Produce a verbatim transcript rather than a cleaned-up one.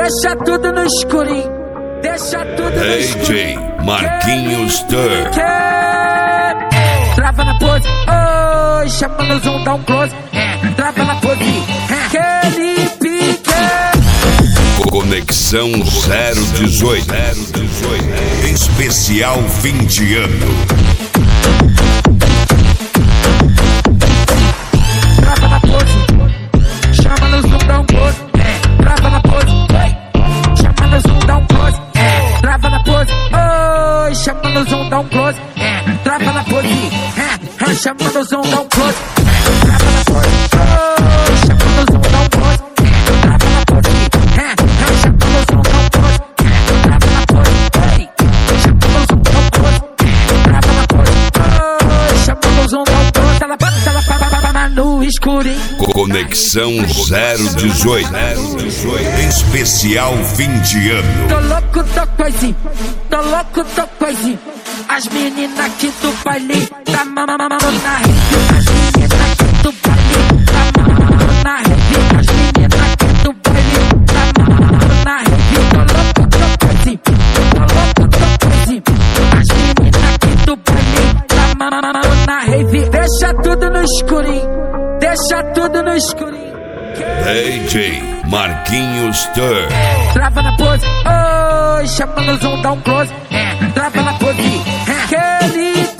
Deixa tudo no escurinho, deixa tudo no escurinho. D J Marquinhos Tur. Trava na pose, oi, chama no zoom, dá um close. Trava na pose, aquele pique. Conexão zero dezoito. Especial fim de ano. Trava na pose, chama no zoom, dá um close. Trava na pose, chama no zoom, dá um close. Trava na pose, oi, chama no zoom, dá um close. Trava na pose, chama no zoom, dá um close. Trava na pose, oi, chama no zoom, dá um close. Trava na pose, chama no zoom, dá um close. Trava na pose, oi, chama no zoom, dá um close. Trava na pose, oi, chama no zoom, dá um close. Ela bate, ela pá, no escurinho. Conexão zero dezoito. Especial fim de ano. Tô louco, tô coisinho, tô louco, tô coisinho. As meninas aqui do baile tá mamando na rede. As meninas aqui do baile tá mamando na rede. As meninas aqui do baile tá mamando na rede. Tô louco, tô coisinho, tô louco, tô coisinho. As meninas aqui do baile tá mamando na rede. Deixa tudo no escurinho, deixa tudo no escurinho. D J Marquinhos Tur. Trava na pose, oi, chama no zoom, dá um close. Trava na pose, aquele